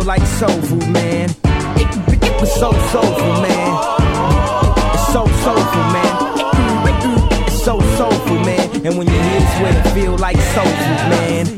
like soul food, man. It was so soulful, man. It's so soulful, man. It's so soulful, man. And when you hear this, where it feel like soul food, man.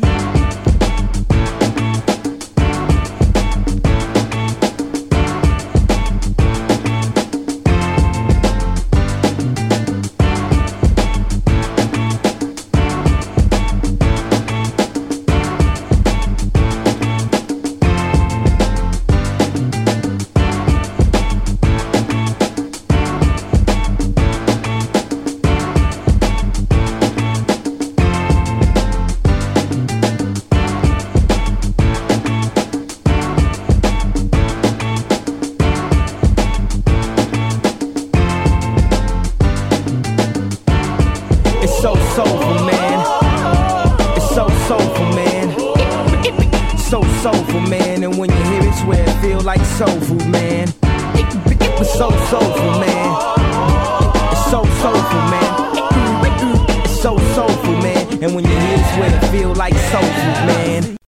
It's so soulful, man. It's so soulful, man. So soulful, man. And when you hear it, swear it feel like soul food, man. It's so soulful, man. It's so soulful, man. It's so soulful, man. And when you hear it, swear it feel like soul food, man.